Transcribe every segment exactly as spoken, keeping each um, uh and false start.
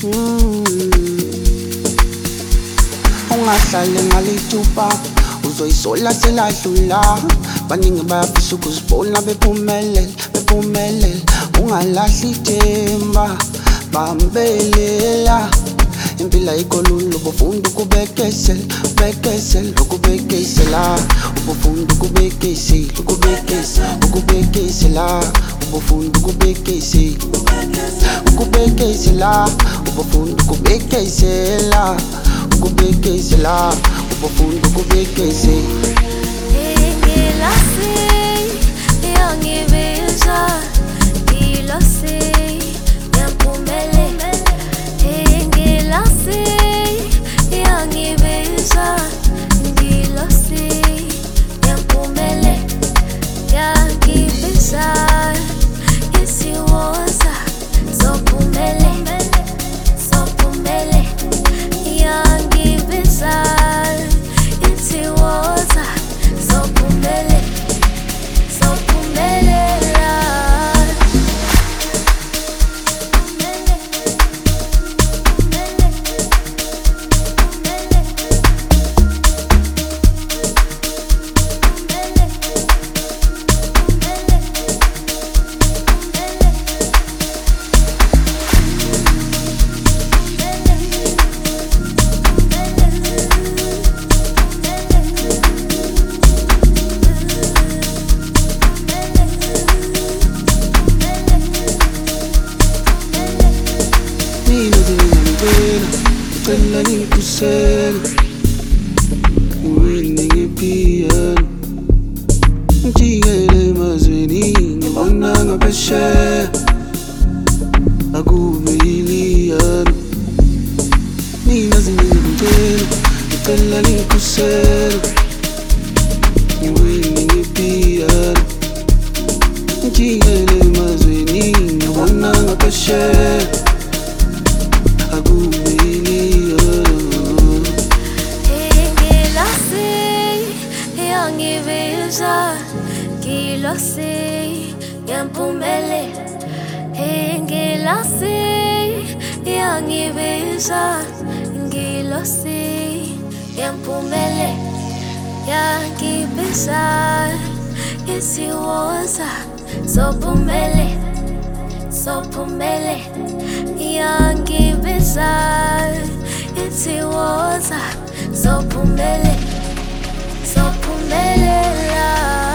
Ungahlali ngalithupa uzoyisola seladlula. Baningi bayafisa ukuzibona bephumelele, bephumelele. Ungalahli ithemba, bambelela. Impila ikolula ubufunda ukubekesela, bekesela, ukubekesela. Ubufunda ukubekesela, ukubekesela, ukubekesela. Ubufunda ukubekesela, ukubekesela. Ubufunda ukubekesela, ukubekesela. Ubufunda ukubekesela. Ngicela ngikusele uwini ngiphiyano ngijikele emazweni ngibona ngaphesheya akube yiliyano. Mina zingicela, ngicela ngikusele uwini ngiphiyano ngijikele emazweni ngibona ngaphesheya akube Ngilose ngiyamphumelela, ngilose yangibizwa. Ngilose ngiyamphumelela, yangibizwa. Isiwoza sophumelela, sophumelela. Yangibizwa, isiwoza sophumelela, sophumelela.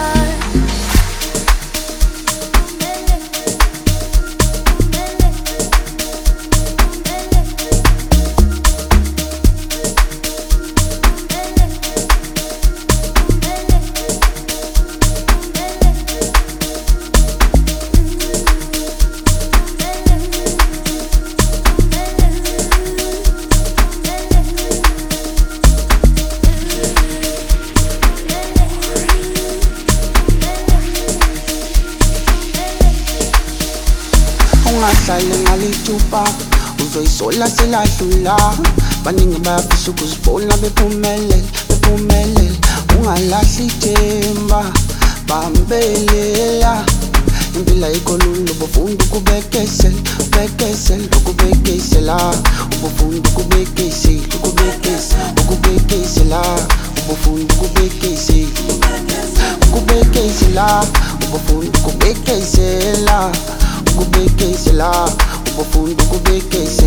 Ungahlali ngalithupa uzoyisola seladlula. Baningi bayafisa ukuzibona bephumelele, bephumelele. Ungalahli ithemba, bambelela. Impila ikolula ubufunda ukubekesela, bekesela, ukubekesela. Ubufunda ukubekesela, ukubekesela, ukubekesela. Ubufunda ukubekesela, ukubekesela. Ubufunda ukubekesela, ukubekesela. Ubufunda ukubekesela.